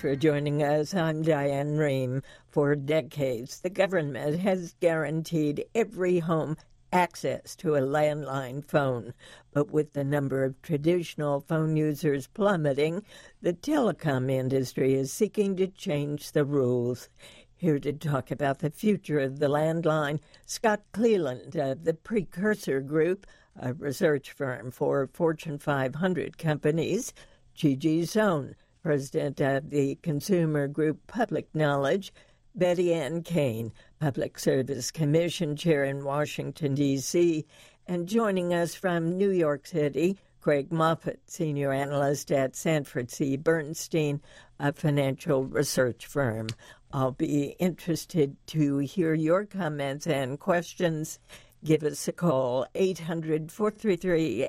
for joining us. I'm Diane Rehm. For decades, the government has guaranteed every home access to a landline phone. But with the number of traditional phone users plummeting, the telecom industry is seeking to change the rules. Here to talk about the future of the landline, Scott Cleland of the Precursor Group, a research firm for Fortune 500 companies, Gigi Sohn, president of the consumer group Public Knowledge, Betty Ann Kane, Public Service Commission chair in Washington, D.C., and joining us from New York City, Craig Moffett, senior analyst at Sanford C. Bernstein, a financial research firm. I'll be interested to hear your comments and questions. Give us a call, 800-433-8850,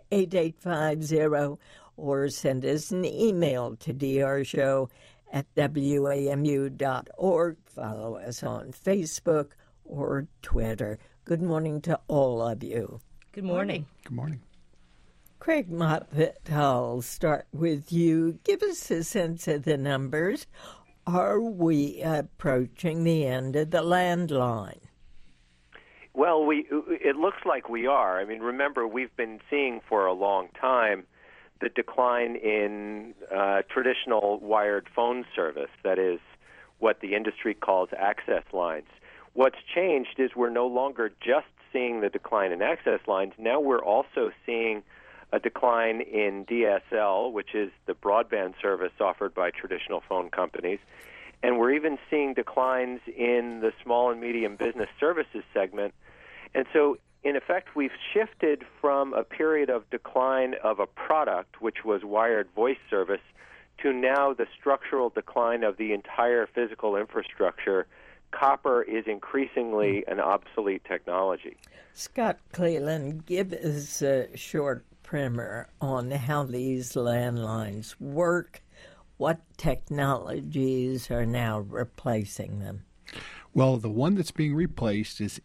or send us an email to drshow@wamu.org. Follow us on Facebook or Twitter. Good morning to all of you. Good morning. Good morning. Craig Moffett, I'll start with you. Give us a sense of the numbers. Are we approaching the end of the landline? Well, it looks like we are. I mean, remember, we've been seeing for a long time the decline in traditional wired phone service, that is what the industry calls access lines. What's changed is we're no longer just seeing the decline in access lines. Now we're also seeing a decline in DSL, which is the broadband service offered by traditional phone companies. And we're even seeing declines in the small and medium business services segment. And so, in effect, we've shifted from a period of decline of a product, which was wired voice service, to now the structural decline of the entire physical infrastructure. Copper is increasingly an obsolete technology. Scott Cleland, give us a short primer on how these landlines work. What technologies are now replacing them? Well, the one that's being replaced is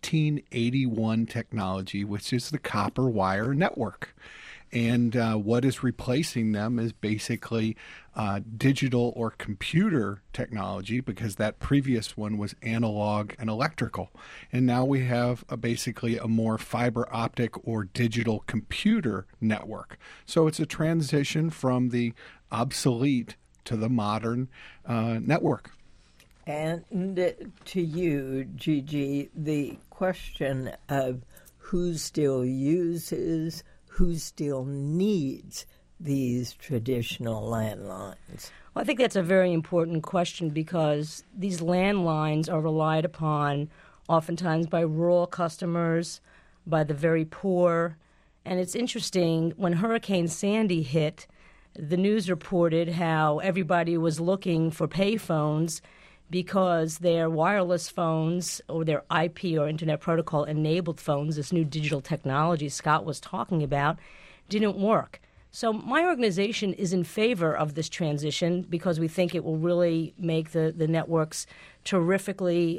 1881 technology, which is the copper wire network. And what is replacing them is basically digital or computer technology, because that previous one was analog and electrical. And now we have basically a more fiber optic or digital computer network. So it's a transition from the obsolete to the modern network. And to you, Gigi, the question of who still uses, who still needs these traditional landlines? Well, I think that's a very important question, because these landlines are relied upon oftentimes by rural customers, by the very poor. And it's interesting, when Hurricane Sandy hit, the news reported how everybody was looking for payphones because their wireless phones or their IP or Internet Protocol enabled phones, this new digital technology Scott was talking about, didn't work. So my organization is in favor of this transition because we think it will really make the networks terrifically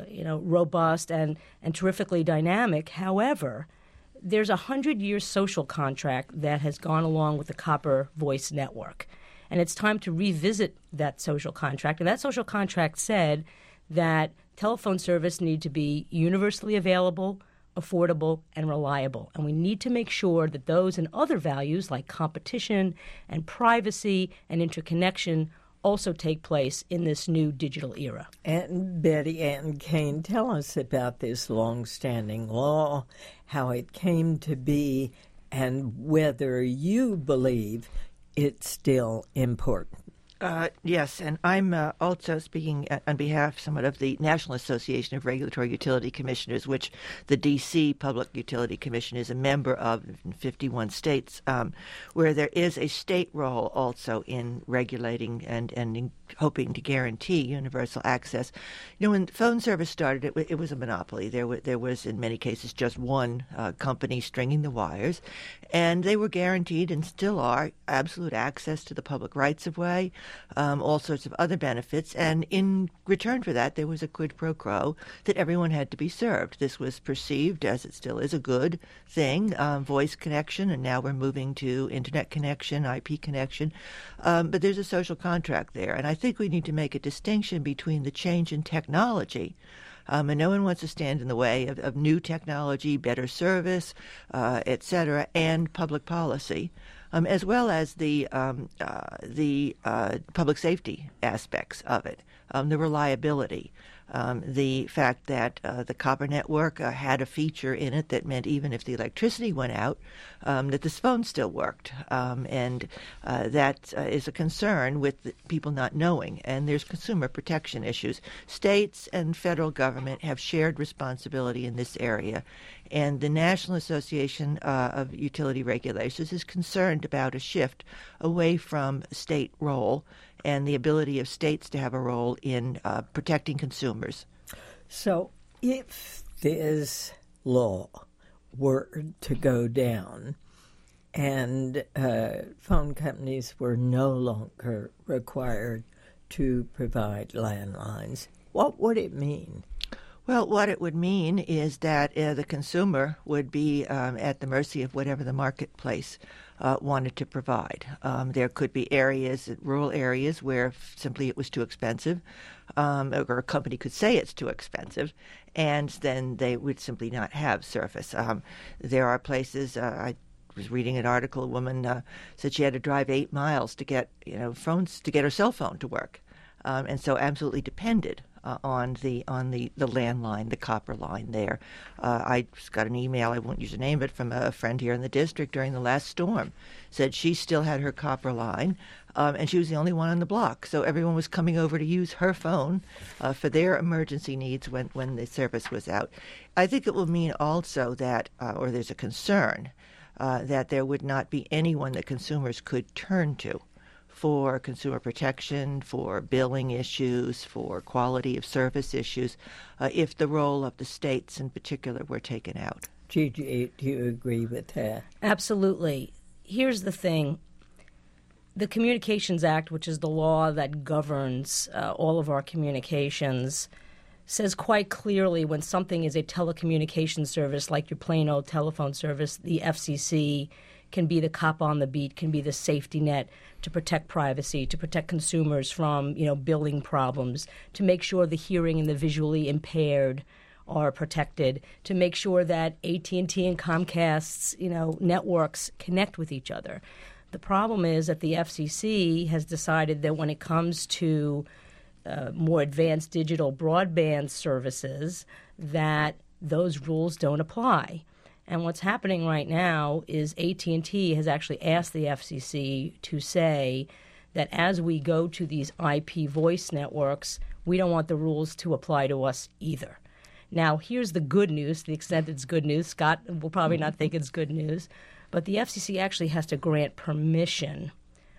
robust and terrifically dynamic. However, there's a 100-year social contract that has gone along with the copper voice network. And it's time to revisit that social contract. And that social contract said that telephone service need to be universally available, affordable, and reliable. And we need to make sure that those and other values like competition and privacy and interconnection also take place in this new digital era. And Betty Ann Kane, tell us about this long-standing law, how it came to be, and whether you believe it's still important. Yes, and I'm also speaking on behalf somewhat of the National Association of Regulatory Utility Commissioners, which the D.C. Public Utility Commission is a member of in 51 states, where there is a state role also in regulating and in hoping to guarantee universal access. You know, when phone service started, it was a monopoly. There was, in many cases, just one company stringing the wires, and they were guaranteed and still are absolute access to the public rights-of-way, all sorts of other benefits. And in return for that, there was a quid pro quo that everyone had to be served. This was perceived, as it still is, a good thing, voice connection, and now we're moving to internet connection, IP connection. But there's a social contract there. And I think we need to make a distinction between the change in technology, and no one wants to stand in the way of new technology, better service, et cetera, and public policy, as well as the public safety aspects of it, the reliability. The fact that the copper network had a feature in it that meant even if the electricity went out, that the phone still worked. And that is a concern with people not knowing. And there's consumer protection issues. States and federal government have shared responsibility in this area. And the National Association of Utility Regulators is concerned about a shift away from state role and the ability of states to have a role in protecting consumers. So if this law were to go down and phone companies were no longer required to provide landlines, what would it mean? Well, what it would mean is that the consumer would be at the mercy of whatever the marketplace wanted to provide. There could be areas, rural areas, where simply it was too expensive, or a company could say it's too expensive, and then they would simply not have service. There are places, I was reading an article, a woman said she had to drive 8 miles to get phones, to get her cell phone to work, and so absolutely depended on the landline, the copper line there. I just got an email, I won't use her name, but from a friend here in the district during the last storm, said she still had her copper line, and she was the only one on the block. So everyone was coming over to use her phone for their emergency needs when the service was out. I think it will mean also that, or there's a concern, that there would not be anyone that consumers could turn to for consumer protection, for billing issues, for quality of service issues, if the role of the states in particular were taken out. Gigi, do you agree with that? Absolutely. Here's the thing. The Communications Act, which is the law that governs all of our communications, says quite clearly when something is a telecommunications service like your plain old telephone service, the FCC can be the cop on the beat, can be the safety net to protect privacy, to protect consumers from, billing problems, to make sure the hearing and the visually impaired are protected, to make sure that AT&T and Comcast's, networks connect with each other. The problem is that the FCC has decided that when it comes to more advanced digital broadband services, that those rules don't apply. And what's happening right now is AT&T has actually asked the FCC to say that as we go to these IP voice networks, we don't want the rules to apply to us either. Now, here's the good news, to the extent it's good news. Scott will probably not think it's good news, but the FCC actually has to grant permission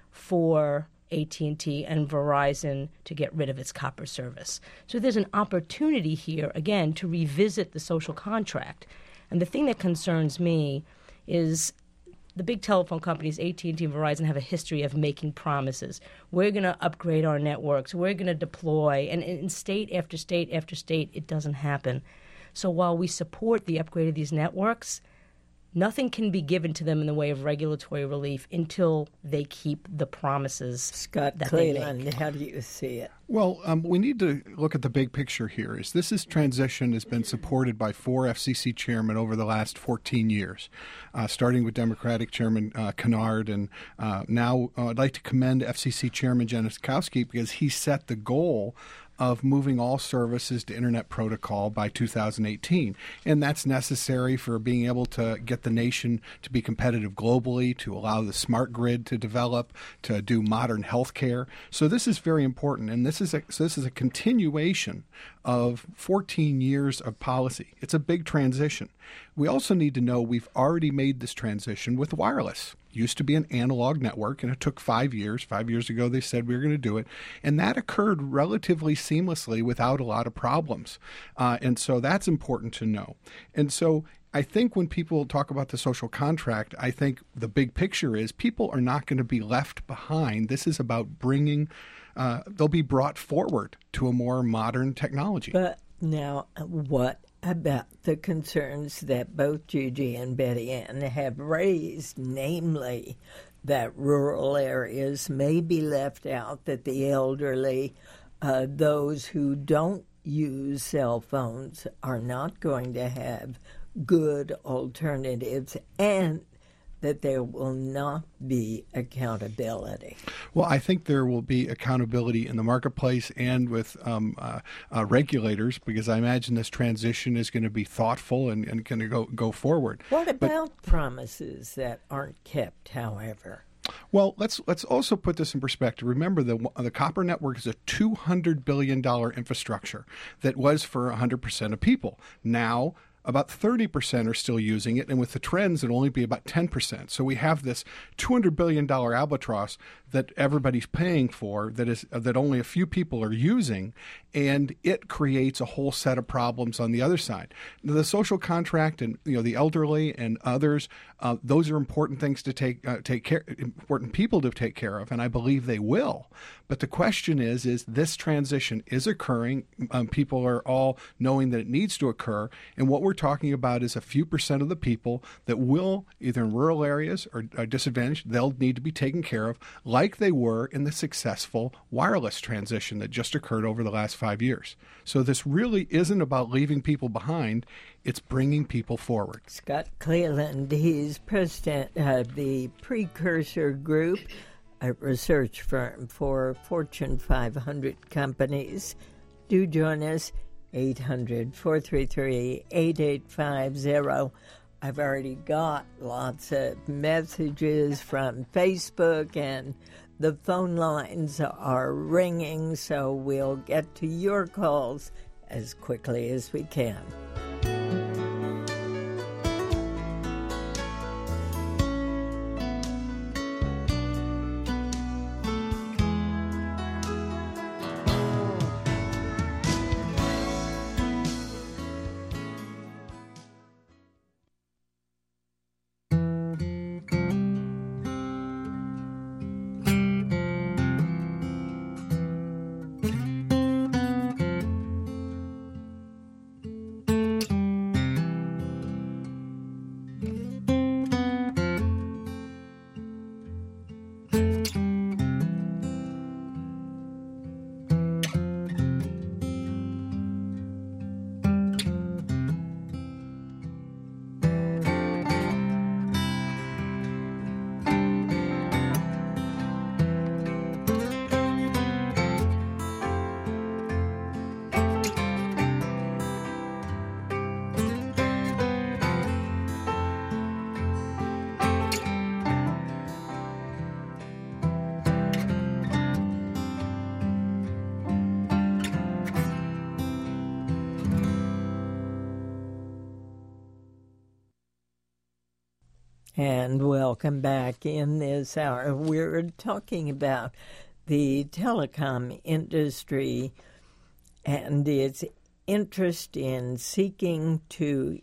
for AT&T and Verizon to get rid of its copper service. So there's an opportunity here, again, to revisit the social contract. And the thing that concerns me is the big telephone companies, AT&T and Verizon, have a history of making promises. We're going to upgrade our networks. We're going to deploy. And in state after state after state, it doesn't happen. So while we support the upgrade of these networks, nothing can be given to them in the way of regulatory relief until they keep the promises. Scott that Cleland, they make. how do you see it? Well, we need to look at the big picture here. This transition has been supported by 4 FCC chairmen over the last 14 years, starting with Democratic Chairman Kennard. And now I'd like to commend FCC Chairman Januszkowski because he set the goal of moving all services to Internet Protocol by 2018. And that's necessary for being able to get the nation to be competitive globally, to allow the smart grid to develop, to do modern health care. So this is very important. And this is a continuation of 14 years of policy. It's a big transition. We also need to know we've already made this transition with wireless. It used to be an analog network, and it took 5 years. 5 years ago, they said we were going to do it. And that occurred relatively seamlessly without a lot of problems. And so that's important to know. And so I think when people talk about the social contract, I think the big picture is people are not going to be left behind. This is about bringing, they'll be brought forward to a more modern technology. But now, what about the concerns that both Gigi and Betty Ann have raised, namely that rural areas may be left out, that the elderly, those who don't use cell phones are not going to have good alternatives, and that there will not be accountability? Well, I think there will be accountability in the marketplace and with regulators, because I imagine this transition is going to be thoughtful and going to go forward. What about promises that aren't kept, however? Well, let's also put this in perspective. Remember, the copper network is a $200 billion infrastructure that was for 100% of people. Now, about 30% are still using it, and with the trends, it'll only be about 10%. So we have this $200 billion albatross that everybody's paying for, that only a few people are using, and it creates a whole set of problems on the other side. The social contract and the elderly and others, those are important things to take care, important people to take care of, and I believe they will. But the question is this transition is occurring. People are all knowing that it needs to occur, and what we're talking about is a few percent of the people that will, either in rural areas or disadvantaged, they'll need to be taken care of, like they were in the successful wireless transition that just occurred over the last 5 years. So this really isn't about leaving people behind, it's bringing people forward. Scott Cleland, he's president of the Precursor Group, a research firm for Fortune 500 companies. Do join us, 800-433-8850. I've already got lots of messages from Facebook, and the phone lines are ringing, so we'll get to your calls as quickly as we can. And welcome back. In this hour, we're talking about the telecom industry and its interest in seeking to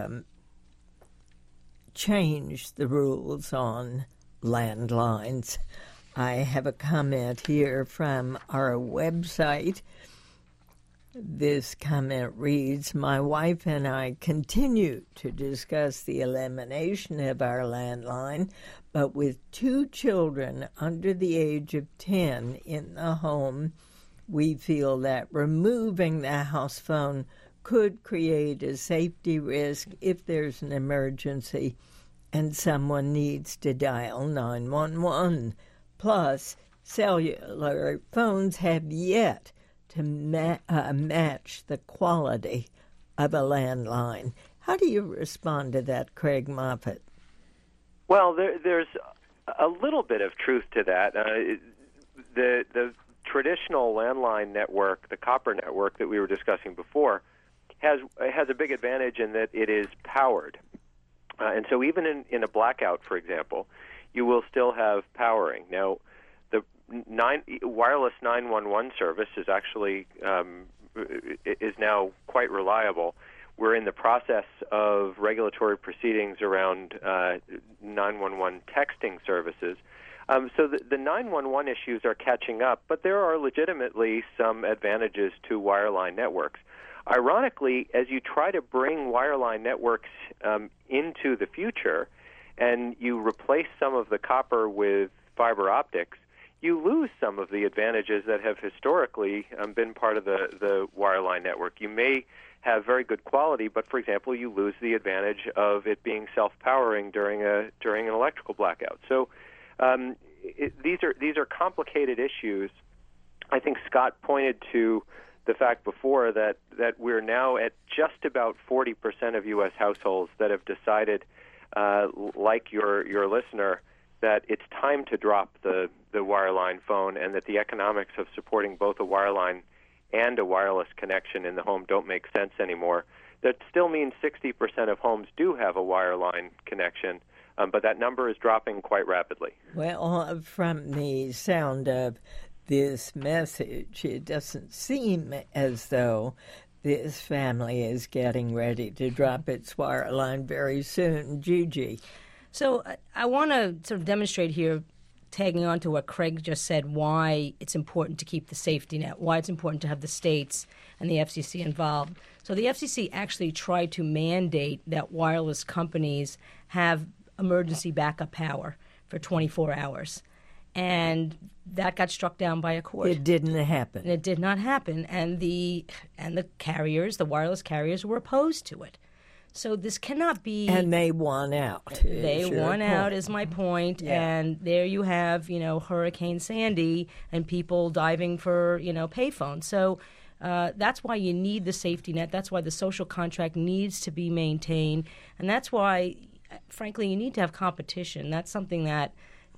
change the rules on landlines. I have a comment here from our website. This comment reads, "My wife and I continue to discuss the elimination of our landline, but with 2 children under the age of 10 in the home, we feel that removing the house phone could create a safety risk if there's an emergency and someone needs to dial 911. Plus, cellular phones have yet to match the quality of a landline." How do you respond to that, Craig Moffett? Well, there's a little bit of truth to that. The traditional landline network, the copper network that we were discussing before, has a big advantage in that it is powered. And so even in a blackout, for example, you will still have powering. Now, wireless 911 service is actually is now quite reliable. We're in the process of regulatory proceedings around 911 texting services. So the 911 issues are catching up, but there are legitimately some advantages to wireline networks. Ironically, as you try to bring wireline networks into the future and you replace some of the copper with fiber optics, you lose some of the advantages that have historically been part of the wireline network. You may have very good quality, but for example, you lose the advantage of it being self-powering during an electrical blackout. So these are complicated issues. I think Scott pointed to the fact before that we're now at just about 40% of U.S. households that have decided, like your listener, that it's time to drop the wireline phone, and that the economics of supporting both a wireline and a wireless connection in the home don't make sense anymore. That still means 60% of homes do have a wireline connection, but that number is dropping quite rapidly. Well, from the sound of this message, it doesn't seem as though this family is getting ready to drop its wireline very soon. Gigi. So I want to sort of demonstrate here, tagging on to what Craig just said, why it's important to keep the safety net, why it's important to have the states and the FCC involved. So the FCC actually tried to mandate that wireless companies have emergency backup power for 24 hours. And that got struck down by a court. It didn't happen. And it did not happen. And the carriers, the wireless carriers, were opposed to it. So this cannot be... And they won out. They won out, is my point. Yeah. And there you have, Hurricane Sandy and people diving for, payphones. So that's why you need the safety net. That's why the social contract needs to be maintained. And that's why, frankly, you need to have competition. That's something that,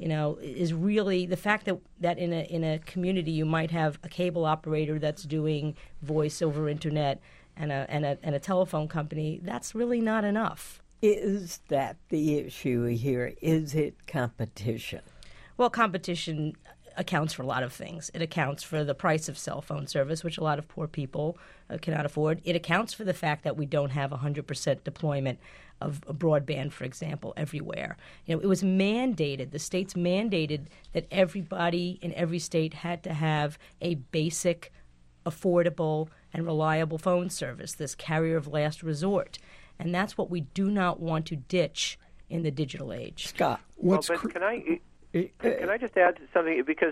is really the fact that in a community you might have a cable operator that's doing voice over internet and a telephone company. That's really not enough. Is that the issue here? Is it competition? Well, competition accounts for a lot of things. It accounts for the price of cell phone service, which a lot of poor people cannot afford. It accounts for the fact that we don't have 100% deployment of broadband, for example, everywhere. It was mandated, the states mandated that everybody in every state had to have a basic, affordable, and reliable phone service, this carrier of last resort. And that's what we do not want to ditch in the digital age. Scott. Can I just add something? Because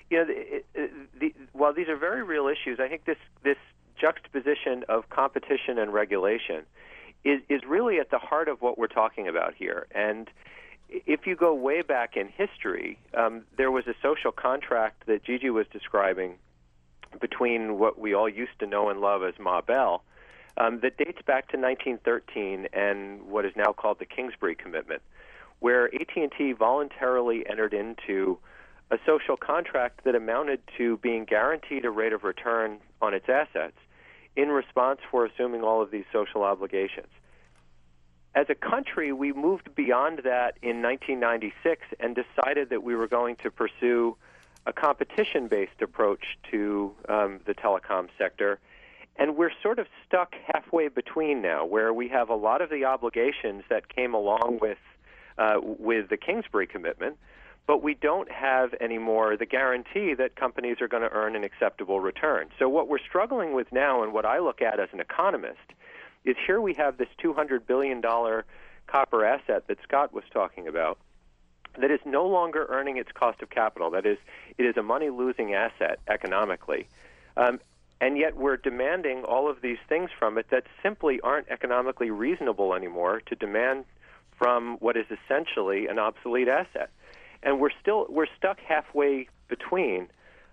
while these are very real issues, I think this juxtaposition of competition and regulation is really at the heart of what we're talking about here. And if you go way back in history, there was a social contract that Gigi was describing between what we all used to know and love as Ma Bell, that dates back to 1913 and what is now called the Kingsbury Commitment, where AT&T voluntarily entered into a social contract that amounted to being guaranteed a rate of return on its assets in response for assuming all of these social obligations. As a country, we moved beyond that in 1996 and decided that we were going to pursue a competition-based approach to the telecom sector. And we're sort of stuck halfway between now, where we have a lot of the obligations that came along with the Kingsbury Commitment, but we don't have anymore the guarantee that companies are going to earn an acceptable return. So what we're struggling with now, and what I look at as an economist, is here we have this $200 billion copper asset that Scott was talking about that is no longer earning its cost of capital. That is, it is a money-losing asset economically. And yet we're demanding all of these things from it that simply aren't economically reasonable anymore to demand from what is essentially an obsolete asset. And we're stuck halfway between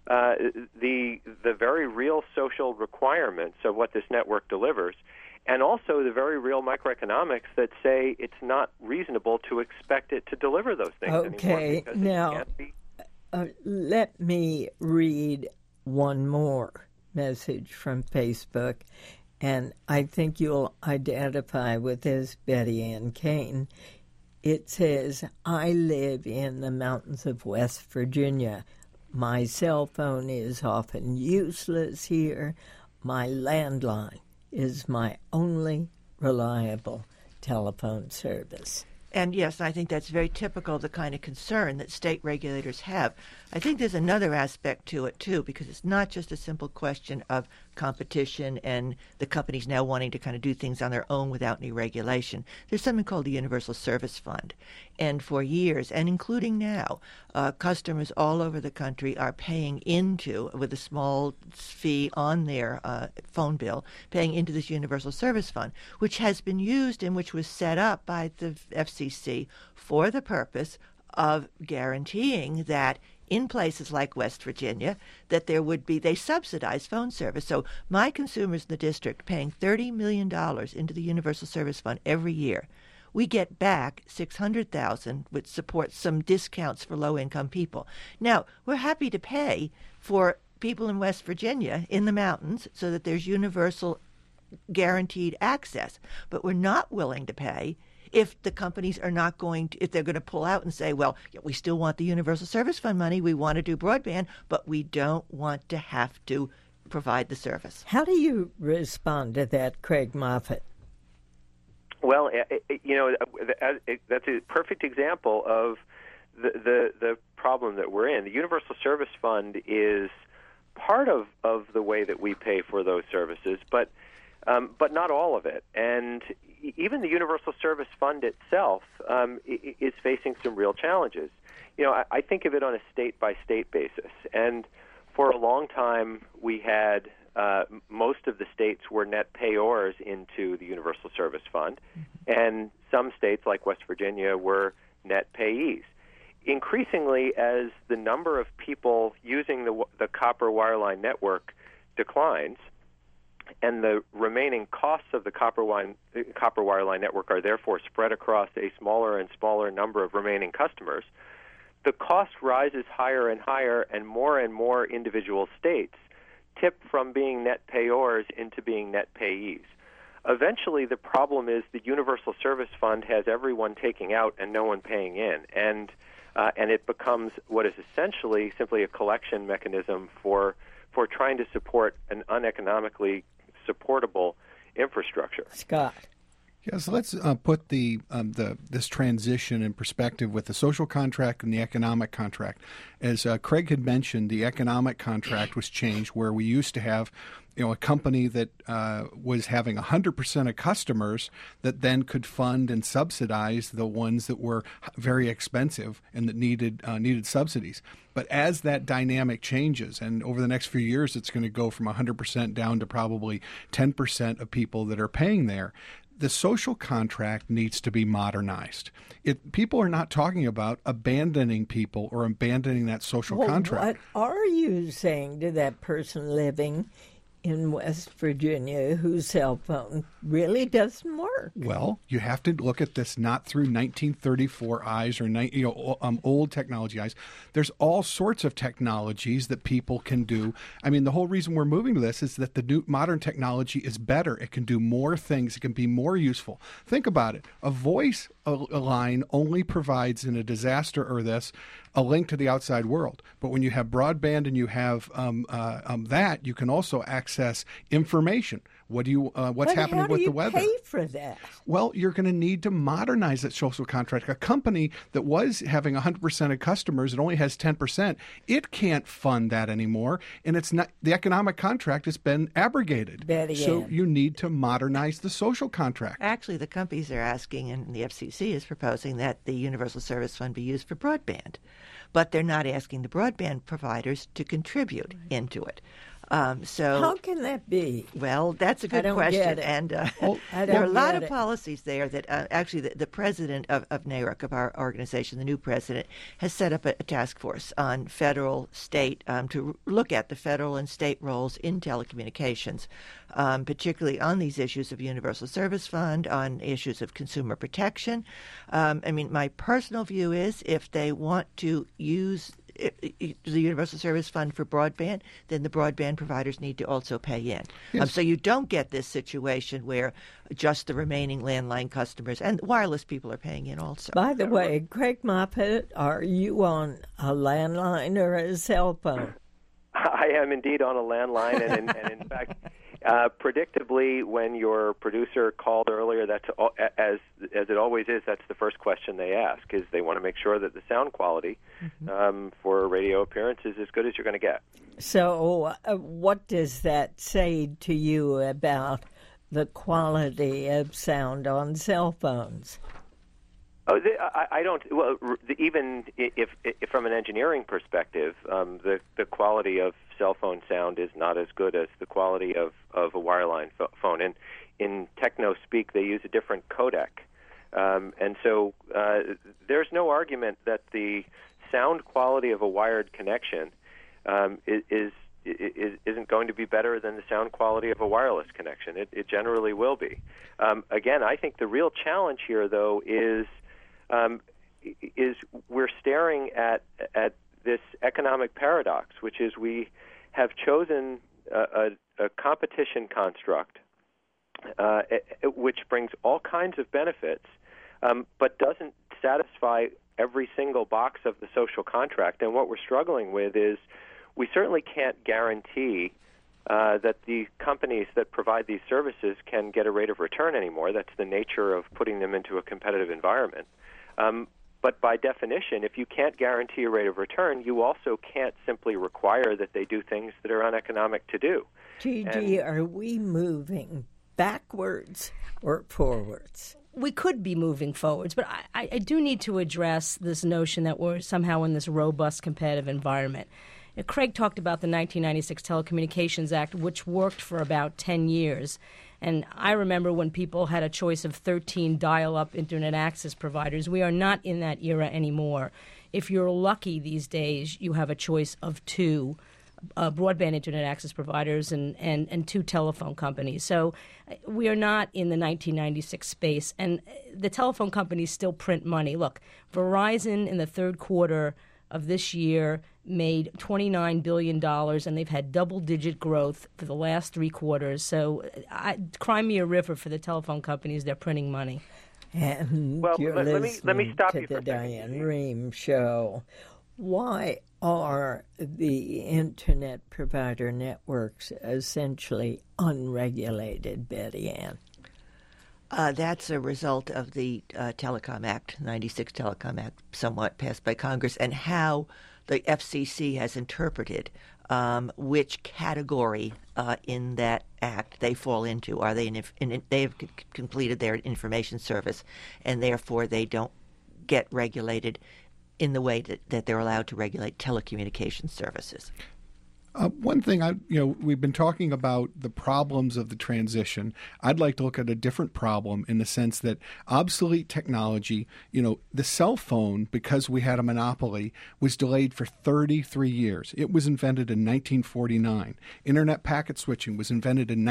the very real social requirements of what this network delivers and also the very real microeconomics that say it's not reasonable to expect it to deliver those things anymore. Okay, now let me read one more message from Facebook, and I think you'll identify with this, Betty Ann Kane. It says, I live in the mountains of West Virginia. My cell phone is often useless here. My landline is my only reliable telephone service. And yes, I think that's very typical of the kind of concern that state regulators have. I think there's another aspect to it, too, because it's not just a simple question of competition and the companies now wanting to kind of do things on their own without any regulation. There's something called the Universal Service Fund. And for years, and including now, customers all over the country are paying into, with a small fee on their phone bill, paying into this Universal Service Fund, which has been used and which was set up by the FCC for the purpose of guaranteeing that in places like West Virginia, that there would be, they subsidize phone service. So my consumers in the district paying $30 million into the Universal Service Fund every year. We get back $600,000, which supports some discounts for low-income people. Now, we're happy to pay for people in West Virginia in the mountains so that there's universal guaranteed access, but we're not willing to pay if the companies are not going to, if they're going to pull out and say, well, we still want the Universal Service Fund money, we want to do broadband, but we don't want to have to provide the service. How do you respond to that, Craig Moffett? Well, that's a perfect example of the problem that we're in. The Universal Service Fund is part of the way that we pay for those services, but not all of it. And even the Universal Service Fund itself is facing some real challenges. I think of it on a state-by-state basis. And for a long time, we had most of the states were net payors into the Universal Service Fund, and some states, like West Virginia, were net payees. Increasingly, as the number of people using the copper wireline network declines, and the remaining costs of the copper wireline network are therefore spread across a smaller and smaller number of remaining customers, the cost rises higher and higher, and more individual states tip from being net payors into being net payees. Eventually, the problem is the Universal Service Fund has everyone taking out and no one paying in, and it becomes what is essentially simply a collection mechanism for trying to support an uneconomically supportable infrastructure. Scott. Yeah, so let's put this transition in perspective with the social contract and the economic contract. As Craig had mentioned, the economic contract was changed where we used to have a company that was having 100% of customers that then could fund and subsidize the ones that were very expensive and that needed subsidies. But as that dynamic changes, and over the next few years, it's going to go from 100% down to probably 10% of people that are paying there, the social contract needs to be modernized. People are not talking about abandoning people or abandoning that social contract. What are you saying to that person living in West Virginia whose cell phone really doesn't work? Well, you have to look at this not through 1934 eyes or old technology eyes. There's all sorts of technologies that people can do. I mean, the whole reason we're moving to this is that the new modern technology is better. It can do more things. It can be more useful. Think about it. A voice line only provides in a disaster or this a link to the outside world. But when you have broadband and you have that, you can also access information. What's happening with the weather? How do you pay for that? Well, you're going to need to modernize that social contract. A company that was having 100% of customers, it only has 10%. It can't fund that anymore, and it's not. The economic contract has been abrogated. So you need to modernize the social contract. Actually, the companies are asking, and the FCC is proposing that the Universal Service Fund be used for broadband, but they're not asking the broadband providers to contribute into it. So how can that be? Well, that's a good question, and there are a lot of policies there that actually the president of NARUC, of our organization, the new president, has set up a task force on federal, state, to look at the federal and state roles in telecommunications, particularly on these issues of Universal Service Fund, on issues of consumer protection. I mean, my personal view is if they want to use the Universal Service Fund for broadband, then the broadband providers need to also pay in. Yes. So you don't get this situation where just the remaining landline customers and wireless people are paying in also. By the way, Craig Moffett, are you on a landline or a cell phone? I am indeed on a landline, and in fact, Predictably, when your producer called earlier, that's as it always is. That's the first question they ask: is they want to make sure that the sound quality for a radio appearance is as good as you're going to get. So, what does that say to you about the quality of sound on cell phones? Oh, I don't. Well, even if from an engineering perspective, the quality of cell phone sound is not as good as the quality of a wireline phone. And in techno speak, they use a different codec, and so there's no argument that the sound quality of a wired connection isn't going to be better than the sound quality of a wireless connection. It generally will be. Again, I think the real challenge here, though, is we're staring at this economic paradox, which is we have chosen a competition construct which brings all kinds of benefits, but doesn't satisfy every single box of the social contract. And what we're struggling with is we certainly can't guarantee that the companies that provide these services can get a rate of return anymore. That's the nature of putting them into a competitive environment. But by definition, if you can't guarantee a rate of return, you also can't simply require that they do things that are uneconomic to do. Gigi, are we moving backwards or forwards? We could be moving forwards, but I do need to address this notion that we're somehow in this robust competitive environment. Craig talked about the 1996 Telecommunications Act, which worked for about 10 years. And I remember when people had a choice of 13 dial-up Internet access providers. We are not in that era anymore. If you're lucky these days, you have a choice of 2 broadband Internet access providers and 2 telephone companies. So we are not in the 1996 space. And the telephone companies still print money. Look, Verizon in the third quarter of this year made $29 billion, and they've had double-digit growth for the last 3 quarters. So cry me a river for the telephone companies. They're printing money. And well, you're let me stop to you for the a second. Diane Rehm Show. Why are the Internet provider networks essentially unregulated, Betty Ann? That's a result of the Telecom Act, 96 Telecom Act, somewhat passed by Congress, and how the FCC has interpreted which category in that act they fall into. Are they they have completed their information service, and therefore they don't get regulated in the way that they're allowed to regulate telecommunications services. One thing, we've been talking about the problems of the transition. I'd like to look at a different problem in the sense that obsolete technology, the cell phone, because we had a monopoly, was delayed for 33 years. It was invented in 1949. Internet packet switching was invented in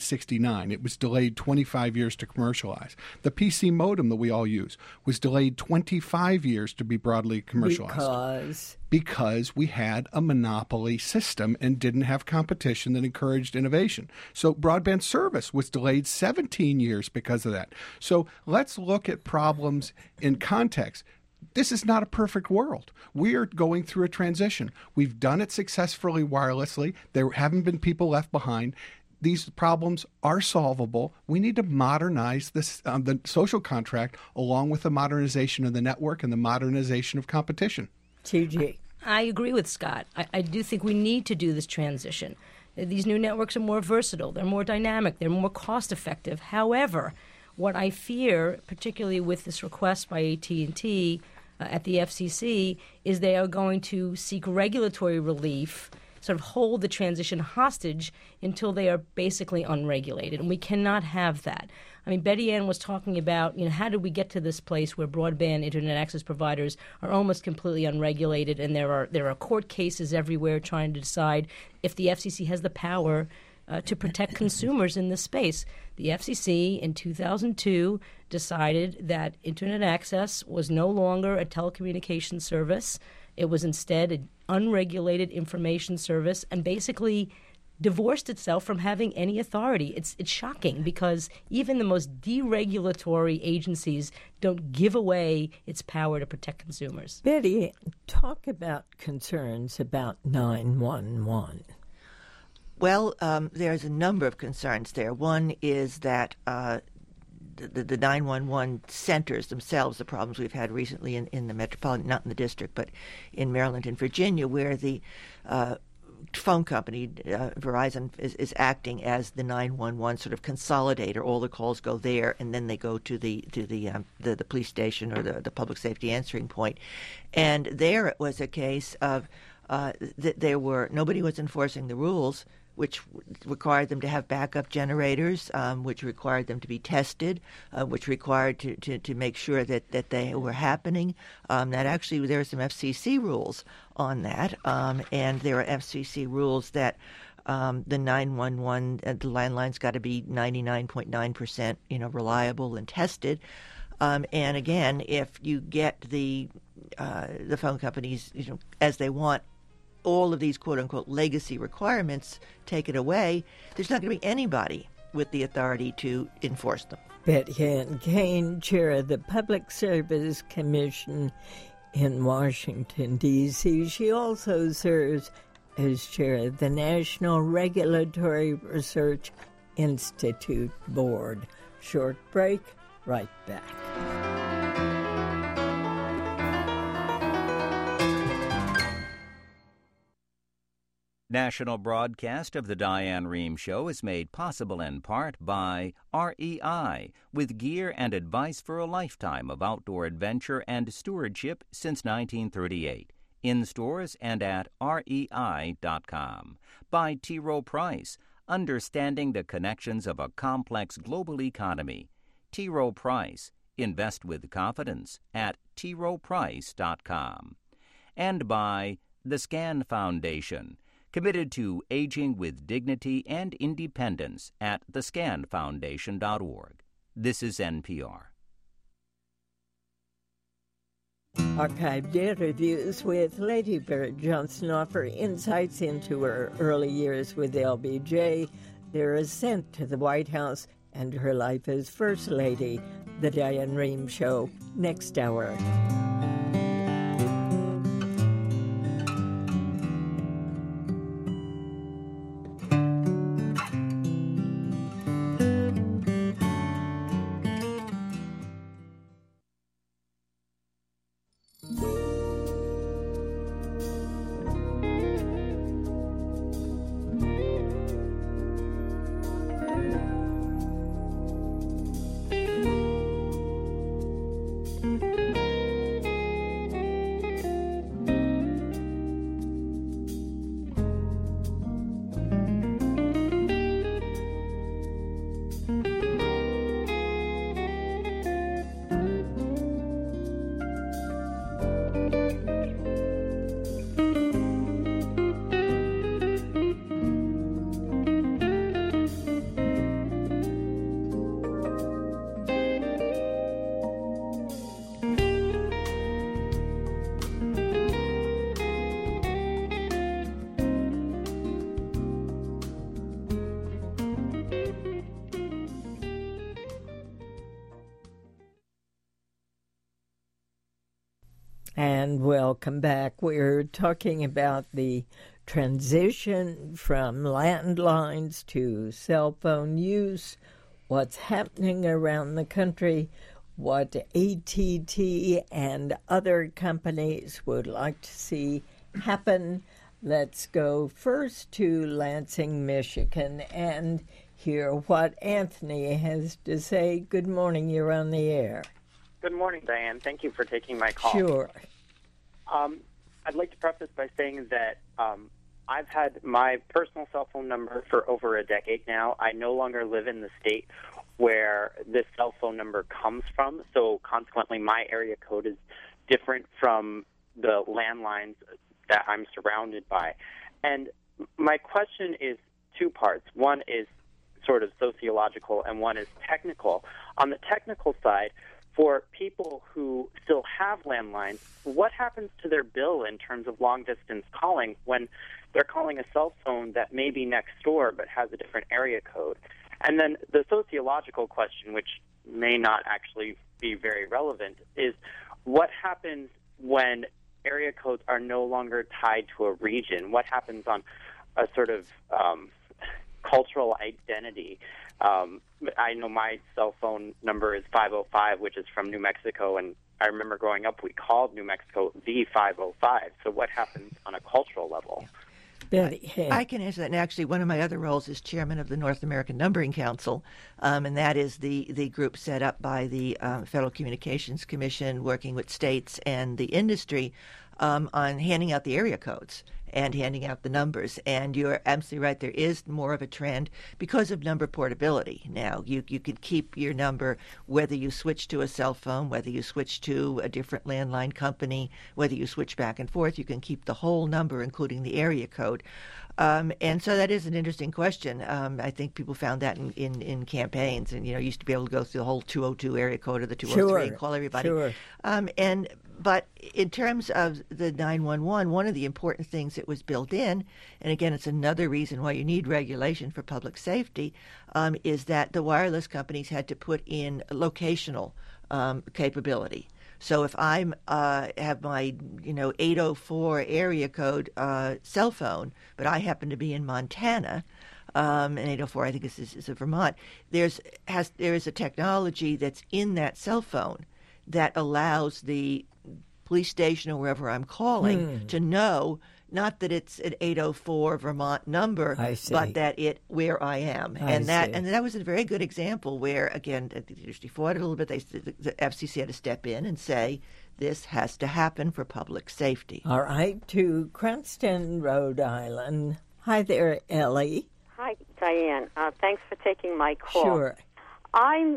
1969. It was delayed 25 years to commercialize. The PC modem that we all use was delayed 25 years to be broadly commercialized. Because we had a monopoly system and didn't have competition that encouraged innovation. So broadband service was delayed 17 years because of that. So let's look at problems in context. This is not a perfect world. We are going through a transition. We've done it successfully wirelessly. There haven't been people left behind. These problems are solvable. We need to modernize this, the social contract along with the modernization of the network and the modernization of competition. TG. I agree with Scott. I do think we need to do this transition. These new networks are more versatile. They're more dynamic. They're more cost-effective. However, what I fear, particularly with this request by AT&T at the FCC, is they are going to seek regulatory relief, sort of hold the transition hostage until they are basically unregulated. And we cannot have that. I mean, Betty Ann was talking about, how did we get to this place where broadband Internet access providers are almost completely unregulated, and there are court cases everywhere trying to decide if the FCC has the power to protect consumers in this space. The FCC in 2002 decided that Internet access was no longer a telecommunications service. It was instead an unregulated information service, and basically divorced itself from having any authority. It's shocking because even the most deregulatory agencies don't give away its power to protect consumers. Betty, talk about concerns about 911. Well, there's a number of concerns there. One is that the 911 centers themselves, the problems we've had recently in the metropolitan, not in the district, but in Maryland and Virginia, where the phone company, Verizon, is acting as the 911 sort of consolidator. All the calls go there, and then they go to the police station or the public safety answering point. And there it was a case of nobody was enforcing the rules, which required them to have backup generators, which required them to be tested, which required to make sure that they were happening. That actually there are some FCC rules on that, and there are FCC rules that the 911 the landline's got to be 99.9% reliable and tested. And again, if you get the phone companies as they want all of these quote-unquote legacy requirements taken away, there's not going to be anybody with the authority to enforce them. Betty Ann Kane, chair of the Public Service Commission in Washington, D.C. She also serves as chair of the National Regulatory Research Institute Board. Short break, right back. National broadcast of the Diane Rehm Show is made possible in part by REI, with gear and advice for a lifetime of outdoor adventure and stewardship since 1938. In stores and at rei.com. By T. Rowe Price, understanding the connections of a complex global economy. T. Rowe Price, invest with confidence at troweprice.com. And by the Scan Foundation, committed to aging with dignity and independence at thescanfoundation.org. This is NPR. Archived interviews with Lady Bird Johnson offer insights into her early years with LBJ, their ascent to the White House, and her life as First Lady. The Diane Rehm Show, next hour. And welcome back. We're talking about the transition from landlines to cell phone use, what's happening around the country, what AT&T and other companies would like to see happen. Let's go first to Lansing, Michigan, and hear what Anthony has to say. Good morning. You're on the air. Good morning, Diane. Thank you for taking my call. Sure. I'd like to preface by saying that I've had my personal cell phone number for over a decade now. I no longer live in the state where this cell phone number comes from, so consequently my area code is different from the landlines that I'm surrounded by. And my question is two parts. One is sort of sociological and one is technical. On the technical side, for people who still have landlines, what happens to their bill in terms of long-distance calling when they're calling a cell phone that may be next door but has a different area code? And then the sociological question, which may not actually be very relevant, is what happens when area codes are no longer tied to a region? What happens on a sort of cultural identity. I know my cell phone number is 505, which is from New Mexico, and I remember growing up, we called New Mexico the 505. So what happens on a cultural level? Betty, I can answer that. And actually, one of my other roles is chairman of the North American Numbering Council, and that is the group set up by the Federal Communications Commission, working with states and the industry on handing out the area codes and handing out the numbers. And you're absolutely right. There is more of a trend because of number portability. Now, you could keep your number whether you switch to a cell phone, whether you switch to a different landline company, whether you switch back and forth. You can keep the whole number, including the area code. And so that is an interesting question. I think people found that in campaigns, and used to be able to go through the whole 202 area code or the 203 and call everybody. Sure. But in terms of the 911, one of the important things that was built in, and again, it's another reason why you need regulation for public safety, is that the wireless companies had to put in locational capability. So if I have my 804 area code cell phone, but I happen to be in Montana, and 804 I think is Vermont, there is a technology that's in that cell phone that allows the police station or wherever I'm calling to know not that it's an 804 Vermont number, but that where I am. And that was a very good example where, again, the industry fought it a little bit. The FCC had to step in and say, this has to happen for public safety. All right, to Cranston, Rhode Island. Hi there, Ellie. Hi, Diane. Thanks for taking my call. Sure. I'm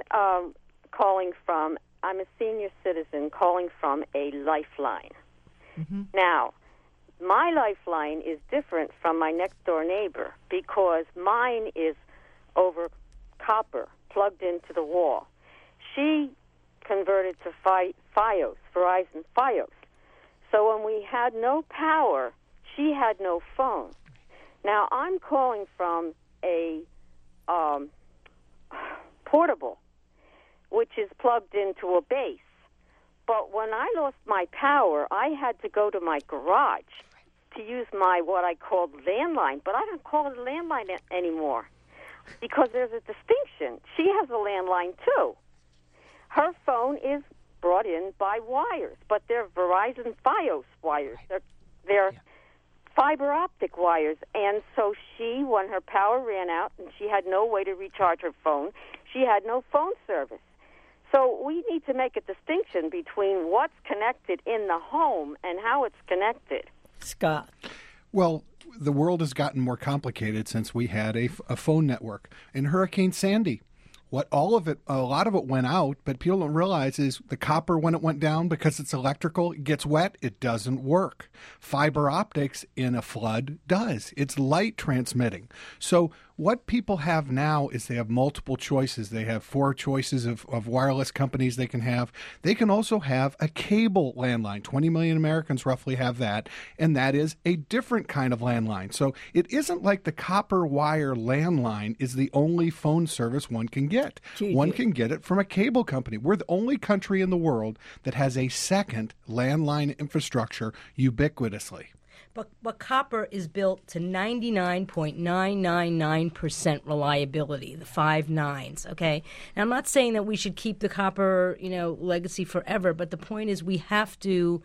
I'm a senior citizen calling from a lifeline. Mm-hmm. Now, my lifeline is different from my next-door neighbor because mine is over copper, plugged into the wall. She converted to Fios, Verizon Fios. So when we had no power, she had no phone. Now, I'm calling from a portable, which is plugged into a base. But when I lost my power, I had to go to my garage to use what I called landline. But I don't call it a landline anymore because there's a distinction. She has a landline, too. Her phone is brought in by wires, but they're Verizon Fios wires. They're fiber optic wires. And so when her power ran out and she had no way to recharge her phone, she had no phone service. So we need to make a distinction between what's connected in the home and how it's connected. Scott. Well, the world has gotten more complicated since we had a phone network. In Hurricane Sandy, a lot of it went out, but people don't realize is the copper, when it went down, because it's electrical, it gets wet, it doesn't work. Fiber optics in a flood does. It's light transmitting. So what people have now is they have multiple choices. They have 4 choices of wireless companies they can have. They can also have a cable landline. 20 million Americans roughly have that, and that is a different kind of landline. So it isn't like the copper wire landline is the only phone service one can get. One can get it from a cable company. We're the only country in the world that has a second landline infrastructure ubiquitously. But copper is built to 99.999% reliability, the 5 nines, okay? Now, I'm not saying that we should keep the copper, legacy forever, but the point is we have to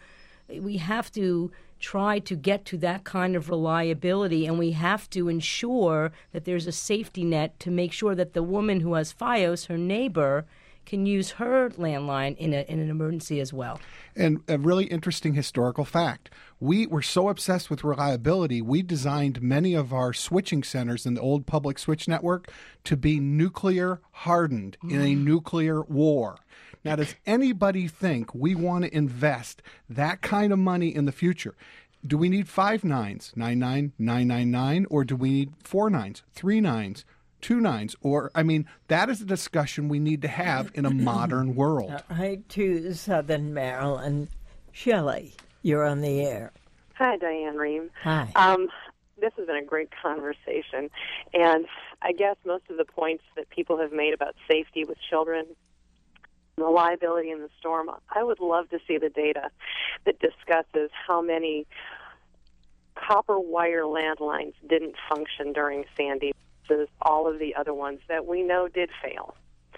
try to get to that kind of reliability, and we have to ensure that there's a safety net to make sure that the woman who has Fios, her neighbor, can use her landline in an emergency as well. And a really interesting historical fact. We were so obsessed with reliability, we designed many of our switching centers in the old public switch network to be nuclear hardened in a nuclear war. Now, does anybody think we want to invest that kind of money in the future? Do we need 5 nines, 99, 999, or do we need 4 nines, 3 nines, 2 nines? Or, that is a discussion we need to have in a modern world. All right, to Southern Maryland. Shelley, you're on the air. Hi, Diane Rehm. Hi. This has been a great conversation, and I guess most of the points that people have made about safety with children, the liability in the storm, I would love to see the data that discusses how many copper wire landlines didn't function during Sandy. versus all of the other ones that we know did fail.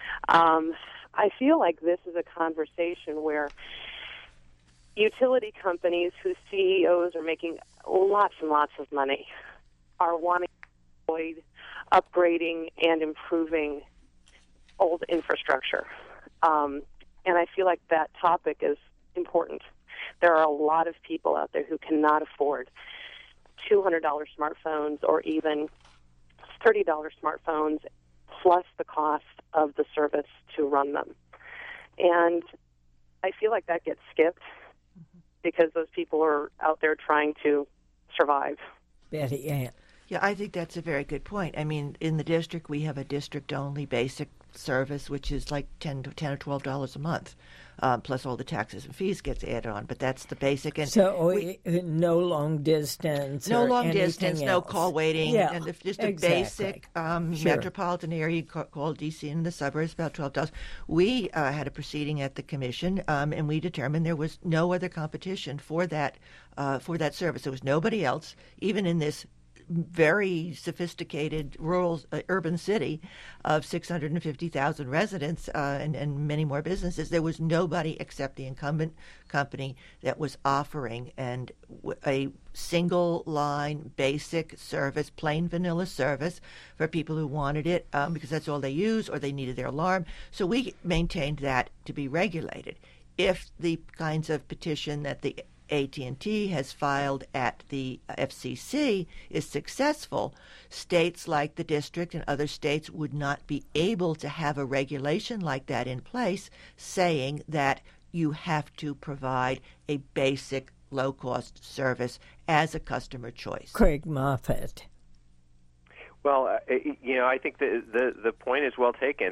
I feel like this is a conversation where utility companies whose CEOs are making lots and lots of money are wanting to avoid upgrading and improving old infrastructure. And I feel like that topic is important. There are a lot of people out there who cannot afford $200 smartphones or even $30 smartphones plus the cost of the service to run them. And I feel like that gets skipped because those people are out there trying to survive. Betty Ann. Yeah, I think that's a very good point. I mean, in the district, we have a district-only basic service, which is like $10 or $12 a month, plus all the taxes and fees gets added on. But that's the basic. And so no long distance. No or long distance, else. no call waiting. Yeah, and just exactly. a basic metropolitan area called D.C. and the suburbs, about $12. We had a proceeding at the commission, and we determined there was no other competition for that service. There was nobody else, even in this very sophisticated rural urban city of 650,000 residents and many more businesses. There was nobody except the incumbent company that was offering a single line basic service, plain vanilla service for people who wanted it because that's all they use or they needed their alarm. So we maintained that to be regulated. If the kinds of petition that the AT&T has filed at the FCC is successful, states like the district and other states would not be able to have a regulation like that in place saying that you have to provide a basic low-cost service as a customer choice. Craig Moffett. Well, I think the point is well taken.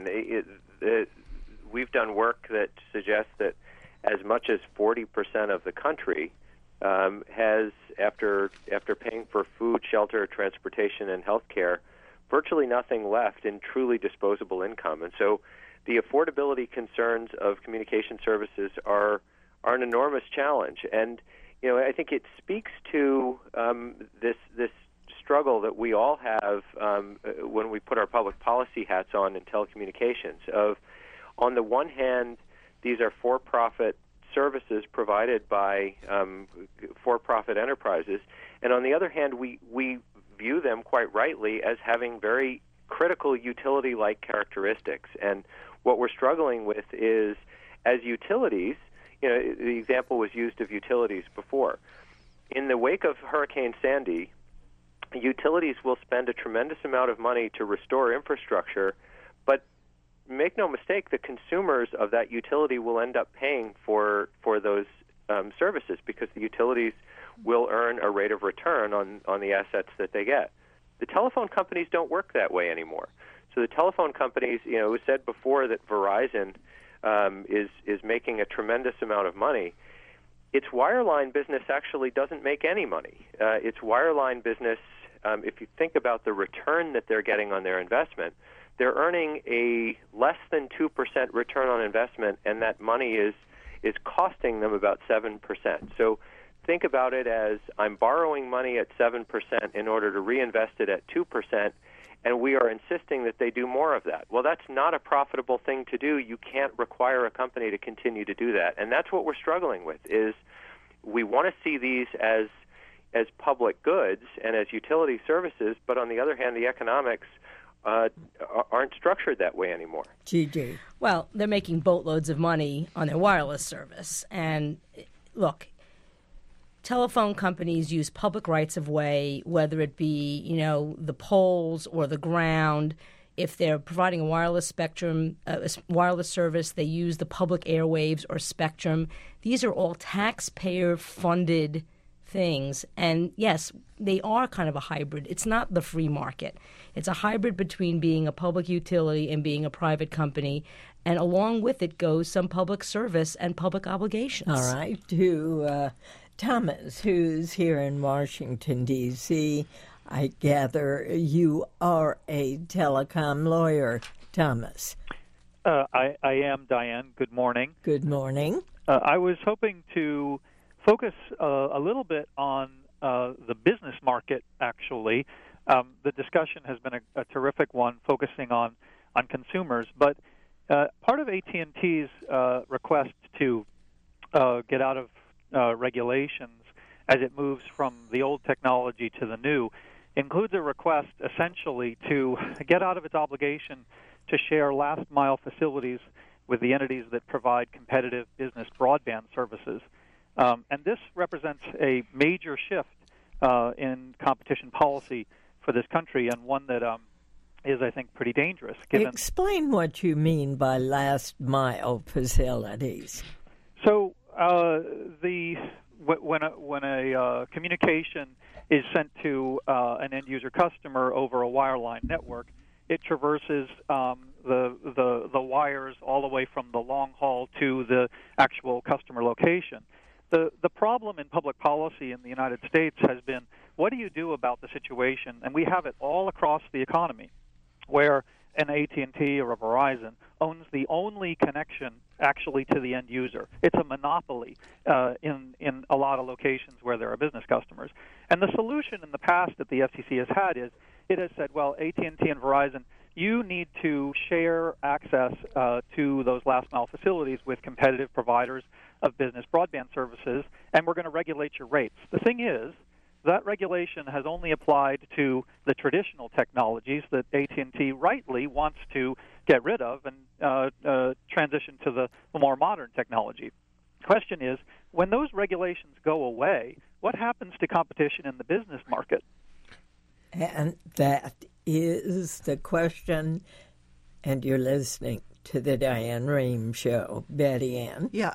We've done work that suggests that as much as 40% of the country has, after paying for food, shelter, transportation, and health care, virtually nothing left in truly disposable income. And so the affordability concerns of communication services are an enormous challenge. And, I think it speaks to this struggle that we all have when we put our public policy hats on in telecommunications of, on the one hand, these are for-profit services provided by for-profit enterprises, and on the other hand, we view them quite rightly as having very critical utility-like characteristics. And what we're struggling with is, as utilities, the example was used of utilities before. In the wake of Hurricane Sandy, utilities will spend a tremendous amount of money to restore infrastructure, but make no mistake, the consumers of that utility will end up paying for those services because the utilities will earn a rate of return on the assets that they get. The telephone companies don't work that way anymore. So the telephone companies, it was said before that Verizon is making a tremendous amount of money. Its wireline business actually doesn't make any money. Its wireline business, if you think about the return that they're getting on their investment, they're earning a less than 2% return on investment, and that money is costing them about 7%. So think about it as I'm borrowing money at 7% in order to reinvest it at 2%, and we are insisting that they do more of that. Well, that's not a profitable thing to do. You can't require a company to continue to do that. And that's what we're struggling with, is we want to see these as public goods and as utility services, but on the other hand, the economics aren't structured that way anymore. GG. Well, they're making boatloads of money on their wireless service. And look, telephone companies use public rights of way, whether it be, the poles or the ground. If they're providing a wireless spectrum, a wireless service, they use the public airwaves or spectrum. These are all taxpayer-funded things. And yes, they are kind of a hybrid. It's not the free market. It's a hybrid between being a public utility and being a private company. And along with it goes some public service and public obligations. All right. To Thomas, who's here in Washington, D.C., I gather you are a telecom lawyer. Thomas. I am, Diane. Good morning. Good morning. I was hoping to focus a little bit on the business market, actually. The discussion has been a terrific one, focusing on consumers. But part of AT&T's request to get out of regulations as it moves from the old technology to the new includes a request essentially to get out of its obligation to share last-mile facilities with the entities that provide competitive business broadband services. And this represents a major shift in competition policy for this country, and one that is, I think, pretty dangerous. Explain what you mean by last-mile facilities. So when a communication is sent to an end-user customer over a wireline network, it traverses the wires all the way from the long haul to the actual customer location. The problem in public policy in the United States has been, what do you do about the situation? And we have it all across the economy, where an AT&T or a Verizon owns the only connection actually to the end user. It's a monopoly in a lot of locations where there are business customers. And the solution in the past that the FCC has had is, it has said, well, AT&T and Verizon, you need to share access to those last-mile facilities with competitive providers of business broadband services, and we're going to regulate your rates. The thing is, that regulation has only applied to the traditional technologies that AT&T rightly wants to get rid of and transition to the more modern technology. The question is, when those regulations go away, what happens to competition in the business market? And that is the question, and you're listening to the Diane Rehm Show. Betty Ann? Yeah,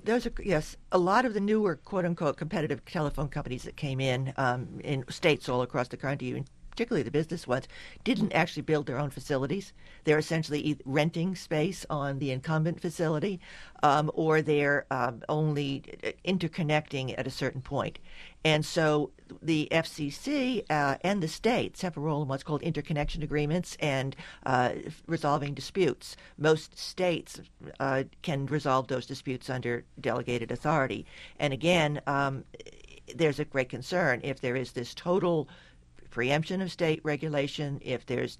a lot of the newer, quote-unquote, competitive telephone companies that came in states all across the country, particularly the business ones, didn't actually build their own facilities. They're essentially renting space on the incumbent facility, or they're only interconnecting at a certain point. And so the FCC and the states have a role in what's called interconnection agreements and resolving disputes. Most states can resolve those disputes under delegated authority. And again, there's a great concern if there is this total preemption of state regulation, if there's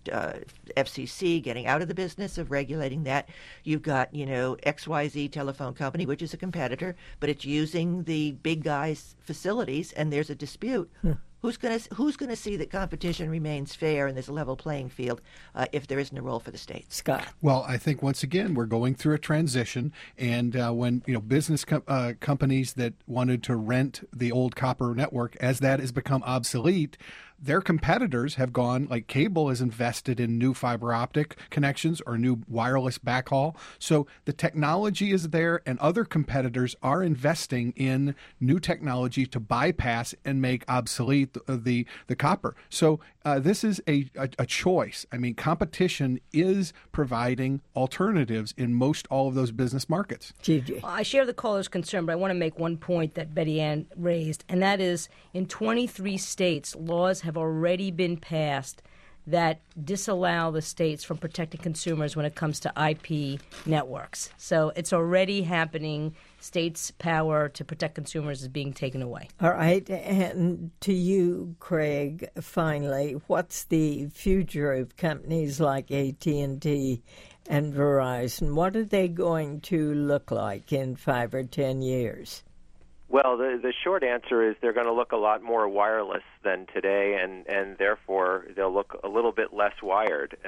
FCC getting out of the business of regulating that. You've got, XYZ telephone company, which is a competitor, but it's using the big guys' facilities, and there's a dispute. Who's going to see that competition remains fair and there's a level playing field if there isn't a role for the states? Scott? Well, I think once again we're going through a transition, and when business companies that wanted to rent the old copper network, as that has become obsolete, their competitors have gone, like cable has invested in new fiber optic connections or new wireless backhaul. So the technology is there, and other competitors are investing in new technology to bypass and make obsolete the copper. So this is a choice. I mean, competition is providing alternatives in most all of those business markets. Gigi. I share the caller's concern, but I want to make one point that Betty Ann raised, and that is in 23 states, laws have already been passed that disallow the states from protecting consumers when it comes to IP networks. So it's already happening. States' power to protect consumers is being taken away. All right. And to you, Craig, finally, what's the future of companies like AT&T and Verizon? What are they going to look like in 5 or 10 years? Well, the short answer is they're going to look a lot more wireless than today, and therefore they'll look a little bit less wired.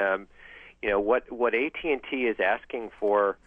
What AT&T is asking for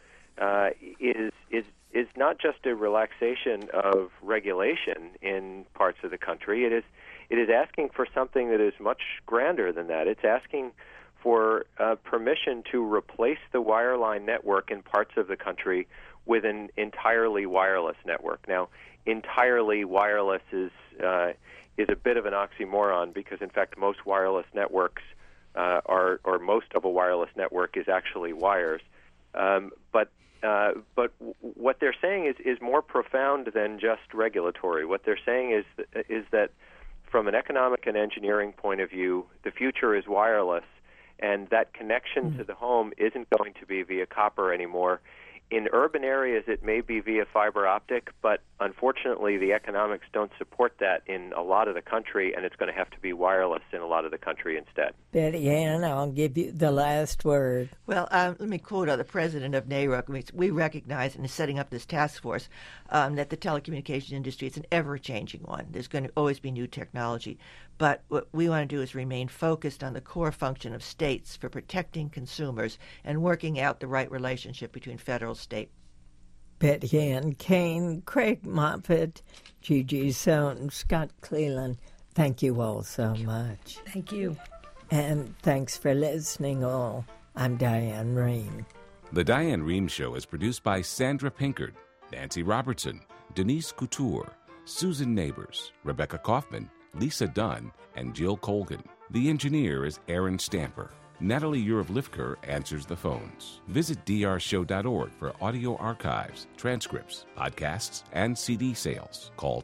is not just a relaxation of regulation in parts of the country. It is asking for something that is much grander than that. It's asking for permission to replace the wireline network in parts of the country with an entirely wireless network. Now, entirely wireless is a bit of an oxymoron because, in fact, most wireless networks or most of a wireless network is actually wires. But what they're saying is more profound than just regulatory. What they're saying is that from an economic and engineering point of view, the future is wireless, and that connection to the home isn't going to be via copper anymore. in urban areas, it may be via fiber optic, but unfortunately, the economics don't support that in a lot of the country, and it's going to have to be wireless in a lot of the country instead. Betty Ann, I'll give you the last word. Well, let me quote the president of NARUC. We recognize in setting up this task force that the telecommunications industry is an ever-changing one. There's going to always be new technology. But what we want to do is remain focused on the core function of states for protecting consumers and working out the right relationship between federal, state. Betty Ann Kane, Craig Moffett, Gigi Sohn, Scott Cleland, thank you all so much. Thank you. And thanks for listening all. I'm Diane Rehm. The Diane Rehm Show is produced by Sandra Pinkard, Nancy Robertson, Denise Couture, Susan Neighbors, Rebecca Kaufman, Lisa Dunn, and Jill Colgan. The engineer is Aaron Stamper. Natalie Urov-Lifker answers the phones. Visit drshow.org for audio archives, transcripts, podcasts, and CD sales. Call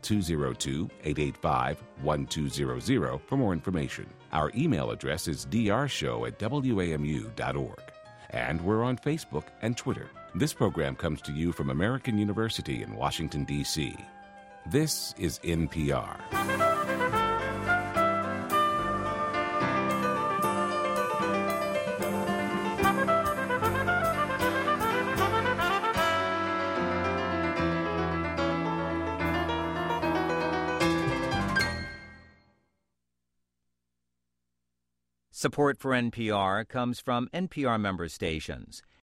202-885-1200 for more information. Our email address is drshow@wamu.org. And we're on Facebook and Twitter. This program comes to you from American University in Washington, D.C. This is NPR. Support for NPR comes from NPR member stations